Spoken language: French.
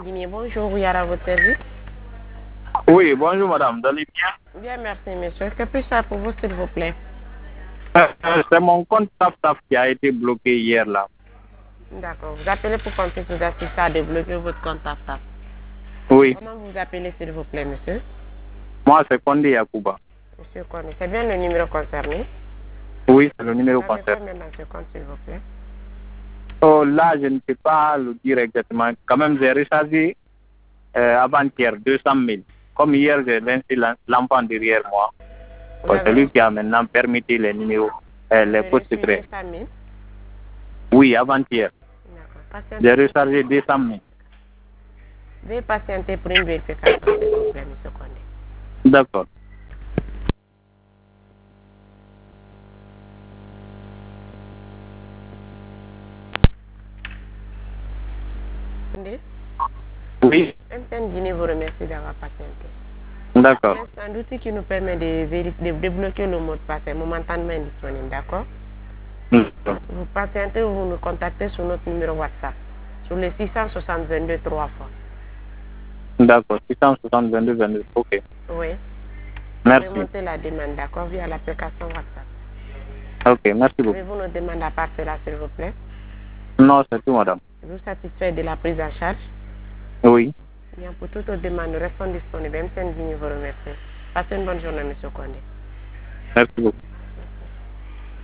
Guinée, bonjour, Yara, à votre service. Oui, bonjour madame, vous allez bien? Bien, merci monsieur. Que puis-je faire pour vous, s'il vous plaît? C'est mon compte TAF qui a été bloqué hier là. D'accord. Vous appelez pour qu'on puisse vous assister à débloquer votre compte TAF. Oui, Comment vous appelez, s'il vous plaît, monsieur? moi c'est Kondé Yakuba. Monsieur Kone, c'est bien le numéro concerné. Oui, c'est le numéro Vous avez concerné. combien dans ce compte, s'il vous plaît? Oh, là, je ne sais pas le dire exactement. Quand même, j'ai rechargé avant-hier 200 000. Comme hier, j'ai laissé l'enfant derrière moi. Vous Oh, c'est avez lui reçu, qui a maintenant permis les numéros, vous les avez codes reçu secrets. 200 000. Oui, avant-hier. D'accord. J'ai Patientez. rechargé 200 000. Veuillez patienter pour une vérification, s'il vous plaît, monsieur Kone. D'accord. Kone, Oui, MTN Guinée vous remercie d'avoir patienté. d'accord. C'est un outil qui nous permet de débloquer le mot de passe est momentanément indisponible, d'accord? D'accord. Vous patientez ou vous nous contactez sur notre numéro WhatsApp, sur le 660 22 3 fois. D'accord. 660 22 22. Ok. Oui. Vous Merci. remontez la demande, d'accord, via l'application WhatsApp. Ok, merci beaucoup. Pouvez-vous nous demander à part cela, s'il vous plaît? Non, c'est tout, madame. Êtes-vous satisfait de la prise en charge? Oui. Bien, pour toutes nos demandes, nous restons disponibles. MTN Guinée vous remercie. Passez une bonne journée, monsieur Kondé. Merci beaucoup.